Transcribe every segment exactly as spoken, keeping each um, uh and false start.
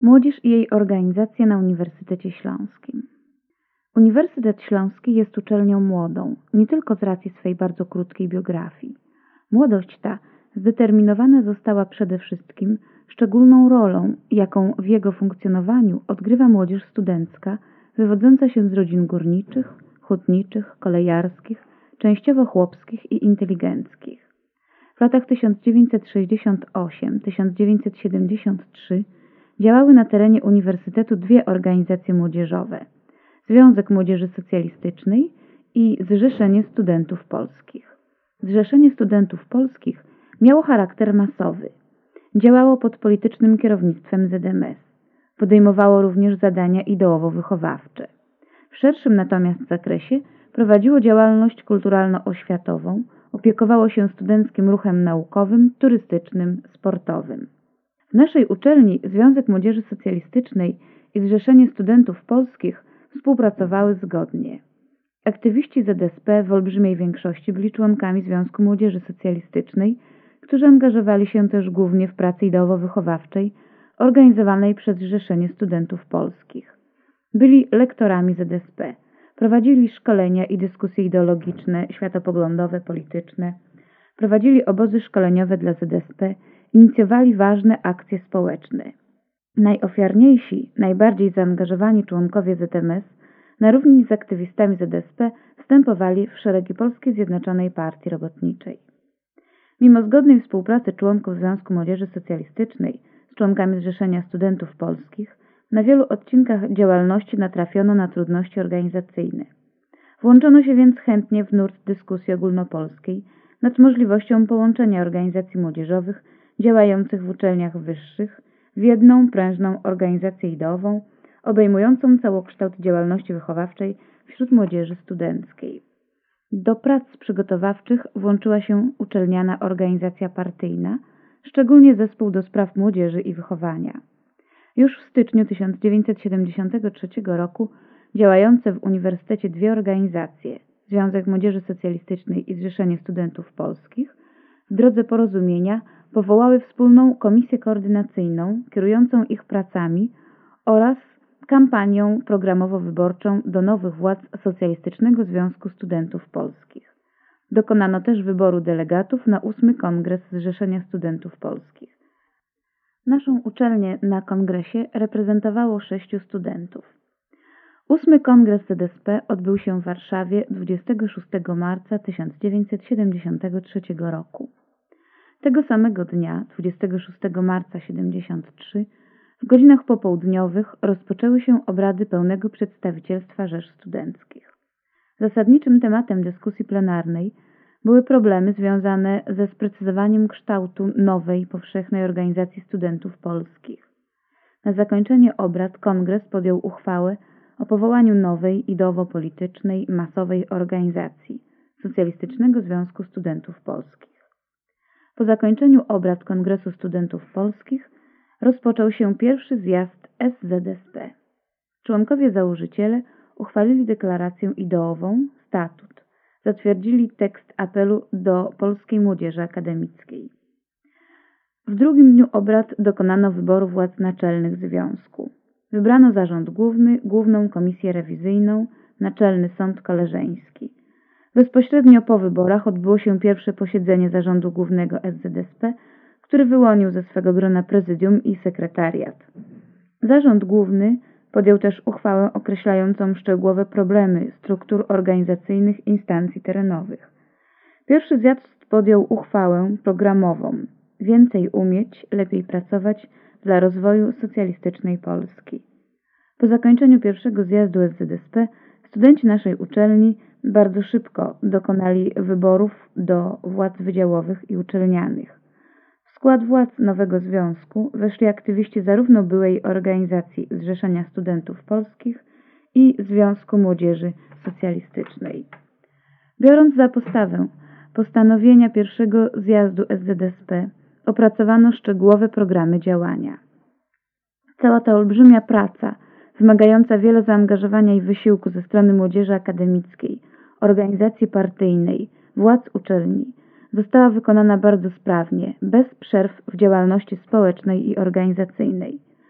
Młodzież i jej organizacje na Uniwersytecie Śląskim. Uniwersytet Śląski jest uczelnią młodą, nie tylko z racji swej bardzo krótkiej biografii. Młodość ta zdeterminowana została przede wszystkim szczególną rolą, jaką w jego funkcjonowaniu odgrywa młodzież studencka, wywodząca się z rodzin górniczych, hutniczych, kolejarskich, częściowo chłopskich i inteligenckich. W latach tysiąc dziewięćset sześćdziesiąt osiem do tysiąc dziewięćset siedemdziesiąt trzy działały na terenie uniwersytetu dwie organizacje młodzieżowe: Związek Młodzieży Socjalistycznej i Zrzeszenie Studentów Polskich. Zrzeszenie Studentów Polskich miało charakter masowy. Działało pod politycznym kierownictwem Z M S. Podejmowało również zadania ideowo-wychowawcze. W szerszym natomiast zakresie prowadziło działalność kulturalno-oświatową, opiekowało się studenckim ruchem naukowym, turystycznym, sportowym. W naszej uczelni Związek Młodzieży Socjalistycznej i Zrzeszenie Studentów Polskich współpracowały zgodnie. Aktywiści Z S P w olbrzymiej większości byli członkami Związku Młodzieży Socjalistycznej, którzy angażowali się też głównie w pracy ideowo-wychowawczej organizowanej przez Zrzeszenie Studentów Polskich. Byli lektorami Z S P, prowadzili szkolenia i dyskusje ideologiczne, światopoglądowe, polityczne, prowadzili obozy szkoleniowe dla Z S P, inicjowali ważne akcje społeczne. Najofiarniejsi, najbardziej zaangażowani członkowie Z M S na równi z aktywistami Z S P wstępowali w szeregi Polskiej Zjednoczonej Partii Robotniczej. Mimo zgodnej współpracy członków Związku Młodzieży Socjalistycznej z członkami Zrzeszenia Studentów Polskich, na wielu odcinkach działalności natrafiono na trudności organizacyjne. Włączono się więc chętnie w nurt dyskusji ogólnopolskiej nad możliwością połączenia organizacji młodzieżowych działających w uczelniach wyższych w jedną prężną organizację ideową, obejmującą całokształt działalności wychowawczej wśród młodzieży studenckiej. Do prac przygotowawczych włączyła się uczelniana organizacja partyjna, szczególnie Zespół do Spraw Młodzieży i Wychowania. Już w styczniu tysiąc dziewięćset siedemdziesiątego trzeciego roku działające w uniwersytecie dwie organizacje, Związek Młodzieży Socjalistycznej i Zrzeszenie Studentów Polskich, w drodze porozumienia powołały wspólną komisję koordynacyjną kierującą ich pracami oraz kampanią programowo-wyborczą do nowych władz Socjalistycznego Związku Studentów Polskich. Dokonano też wyboru delegatów na ósmy Kongres Zrzeszenia Studentów Polskich. Naszą uczelnię na kongresie reprezentowało sześciu studentów. Ósmy Kongres Z S P odbył się w Warszawie dwudziestego szóstego marca tysiąc dziewięćset siedemdziesiątego trzeciego roku. Tego samego dnia, dwudziestego szóstego marca tysiąc dziewięćset siedemdziesiątego trzeciego, w godzinach popołudniowych rozpoczęły się obrady pełnego przedstawicielstwa rzesz studenckich. Zasadniczym tematem dyskusji plenarnej były problemy związane ze sprecyzowaniem kształtu nowej, powszechnej organizacji studentów polskich. Na zakończenie obrad kongres podjął uchwałę o powołaniu nowej, ideowo-politycznej, masowej organizacji Socjalistycznego Związku Studentów Polskich. Po zakończeniu obrad Kongresu Studentów Polskich rozpoczął się pierwszy zjazd S Z S P. Członkowie założyciele uchwalili deklarację ideową, statut, zatwierdzili tekst apelu do polskiej młodzieży akademickiej. W drugim dniu obrad dokonano wyboru władz naczelnych związku. Wybrano zarząd główny, główną komisję rewizyjną, naczelny sąd koleżeński. Bezpośrednio po wyborach odbyło się pierwsze posiedzenie zarządu głównego S Z S P, który wyłonił ze swego grona prezydium i sekretariat. Zarząd główny podjął też uchwałę określającą szczegółowe problemy struktur organizacyjnych instancji terenowych. Pierwszy zjazd podjął uchwałę programową: więcej umieć, lepiej pracować dla rozwoju socjalistycznej Polski. Po zakończeniu pierwszego zjazdu S Z S P studenci naszej uczelni bardzo szybko dokonali wyborów do władz wydziałowych i uczelnianych. W skład władz nowego związku weszli aktywiści zarówno byłej organizacji Zrzeszenia Studentów Polskich i Związku Młodzieży Socjalistycznej. Biorąc za podstawę postanowienia pierwszego zjazdu S Z S P, opracowano szczegółowe programy działania. Cała ta olbrzymia praca, wymagająca wiele zaangażowania i wysiłku ze strony młodzieży akademickiej, organizacji partyjnej, władz uczelni, została wykonana bardzo sprawnie, bez przerw w działalności społecznej i organizacyjnej.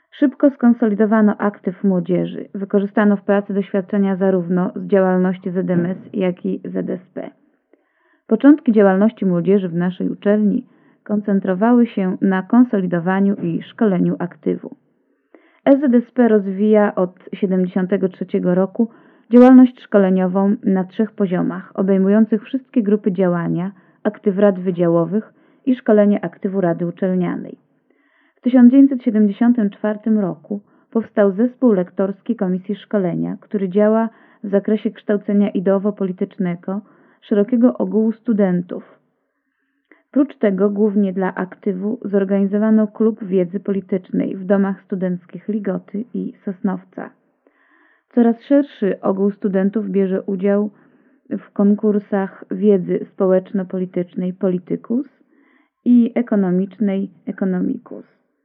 Szybko skonsolidowano aktyw młodzieży. Wykorzystano w pracy doświadczenia zarówno z działalności Z M S, jak i Z S P. Początki działalności młodzieży w naszej uczelni koncentrowały się na konsolidowaniu i szkoleniu aktywu. S Z S P rozwija od tysiąc dziewięćset siedemdziesiątego trzeciego roku działalność szkoleniową na trzech poziomach, obejmujących wszystkie grupy działania, aktyw rad wydziałowych i szkolenie aktywu rady uczelnianej. W tysiąc dziewięćset siedemdziesiątym czwartym roku powstał Zespół Lektorski Komisji Szkolenia, który działa w zakresie kształcenia ideowo-politycznego szerokiego ogółu studentów. Prócz tego głównie dla aktywu zorganizowano Klub Wiedzy Politycznej w domach studenckich Ligoty i Sosnowca. Coraz szerszy ogół studentów bierze udział w konkursach wiedzy społeczno-politycznej Politykus i ekonomicznej Economicus.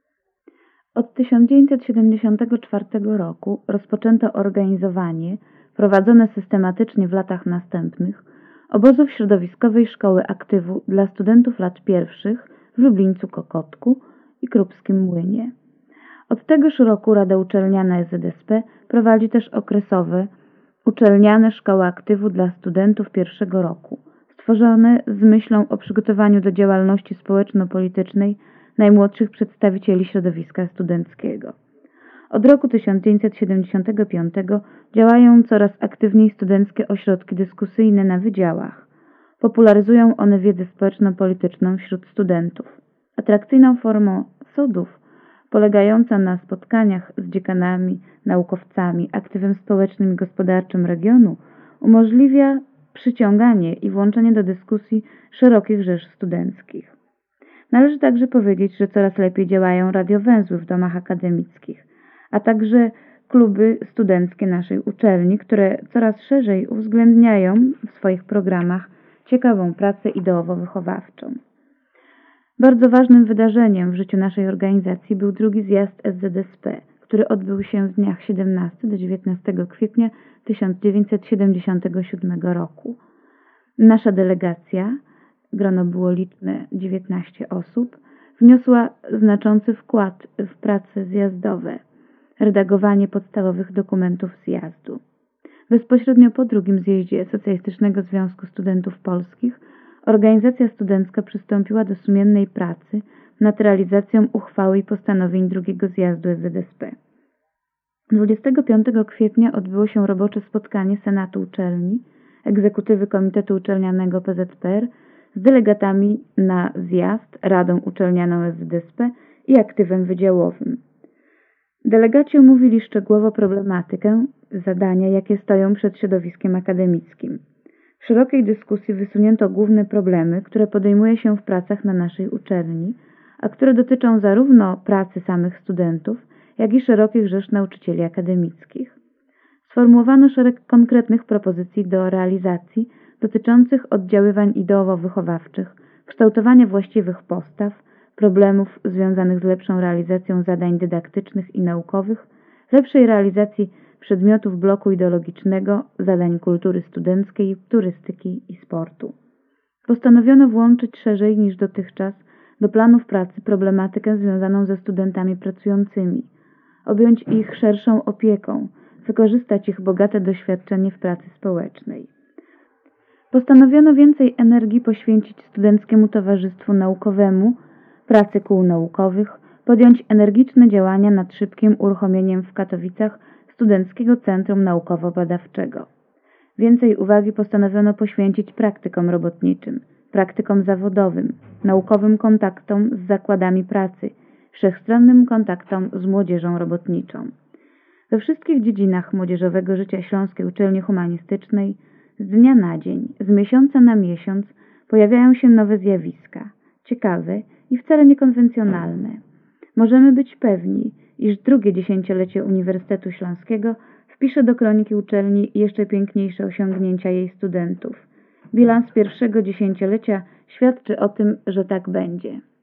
Od tysiąc dziewięćset siedemdziesiątego czwartego roku rozpoczęto organizowanie, prowadzone systematycznie w latach następnych, obozów środowiskowej Szkoły Aktywu dla studentów lat pierwszych w Lublińcu Kokotku i Krupskim Młynie. Od tegoż roku Rada Uczelniana S Z S P prowadzi też okresowe uczelniane Szkoły Aktywu dla studentów pierwszego roku, stworzone z myślą o przygotowaniu do działalności społeczno-politycznej najmłodszych przedstawicieli środowiska studenckiego. Od roku tysiąc dziewięćset siedemdziesiątego piątego działają coraz aktywniej studenckie ośrodki dyskusyjne na wydziałach. Popularyzują one wiedzę społeczno-polityczną wśród studentów. Atrakcyjną formą sodów, polegająca na spotkaniach z dziekanami, naukowcami, aktywem społecznym i gospodarczym regionu, umożliwia przyciąganie i włączenie do dyskusji szerokich rzesz studenckich. Należy także powiedzieć, że coraz lepiej działają radiowęzły w domach akademickich, a także kluby studenckie naszej uczelni, które coraz szerzej uwzględniają w swoich programach ciekawą pracę ideowo-wychowawczą. Bardzo ważnym wydarzeniem w życiu naszej organizacji był drugi zjazd S Z S P, który odbył się w dniach siedemnastego do dziewiętnastego kwietnia tysiąc dziewięćset siedemdziesiątego siódmego roku. Nasza delegacja, grono było liczne dziewiętnaście osób, wniosła znaczący wkład w prace zjazdowe, redagowanie podstawowych dokumentów zjazdu. Bezpośrednio po drugim zjeździe Socjalistycznego Związku Studentów Polskich organizacja studencka przystąpiła do sumiennej pracy nad realizacją uchwały i postanowień drugiego zjazdu S Z S P. dwudziestego piątego kwietnia odbyło się robocze spotkanie Senatu Uczelni, egzekutywy Komitetu Uczelnianego P Z P R z delegatami na zjazd, Radą Uczelnianą S Z S P i aktywem wydziałowym. Delegaci omówili szczegółowo problematykę, zadania, jakie stoją przed środowiskiem akademickim. W szerokiej dyskusji wysunięto główne problemy, które podejmuje się w pracach na naszej uczelni, a które dotyczą zarówno pracy samych studentów, jak i szerokich rzesz nauczycieli akademickich. Sformułowano szereg konkretnych propozycji do realizacji dotyczących oddziaływań ideowo-wychowawczych, kształtowania właściwych postaw, problemów związanych z lepszą realizacją zadań dydaktycznych i naukowych, lepszej realizacji przedmiotów bloku ideologicznego, zadań kultury studenckiej, turystyki i sportu. Postanowiono włączyć szerzej niż dotychczas do planów pracy problematykę związaną ze studentami pracującymi, objąć ich szerszą opieką, wykorzystać ich bogate doświadczenie w pracy społecznej. Postanowiono więcej energii poświęcić Studenckiemu Towarzystwu Naukowemu, pracy kół naukowych, podjąć energiczne działania nad szybkim uruchomieniem w Katowicach Studenckiego Centrum Naukowo-Badawczego. Więcej uwagi postanowiono poświęcić praktykom robotniczym, praktykom zawodowym, naukowym kontaktom z zakładami pracy, wszechstronnym kontaktom z młodzieżą robotniczą. We wszystkich dziedzinach młodzieżowego życia Śląskiej Uczelni Humanistycznej z dnia na dzień, z miesiąca na miesiąc pojawiają się nowe zjawiska, ciekawe i wcale niekonwencjonalne. Możemy być pewni, iż drugie dziesięciolecie Uniwersytetu Śląskiego wpisze do kroniki uczelni jeszcze piękniejsze osiągnięcia jej studentów. Bilans pierwszego dziesięciolecia świadczy o tym, że tak będzie.